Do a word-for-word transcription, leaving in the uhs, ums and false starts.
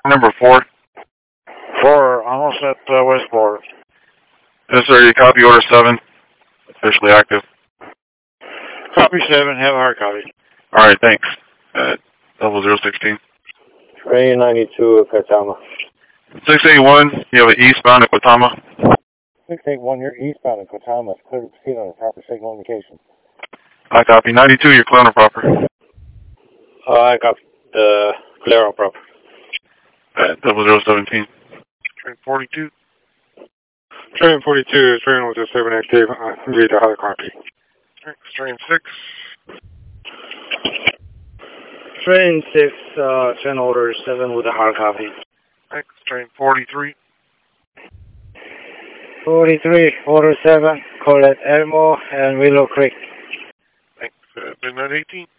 Number four. Four, almost at uh, Westport. Yes, sir. You copy order seven. Officially active. Copy seven, have a hard copy. All right, thanks. Uh, double zero sixteen. Train ninety-two at Katama. six eighty-one, you have an eastbound at Katama. six eighty-one, you're eastbound at Katama. It's clear to proceed on a proper signal indication. I copy. ninety-two, you're clear on proper. Uh, I got the uh, clear on proper. Uh, double zero seventeen. Train forty-two. Train forty-two, train with a seven active. Uh, read the hard copy. Train six. Train six, uh, train order seven with a hard copy. Thanks. Train forty-three. forty-three, order seven, call at Elmo and Willow Creek. Thanks. Uh, midnight eighteen.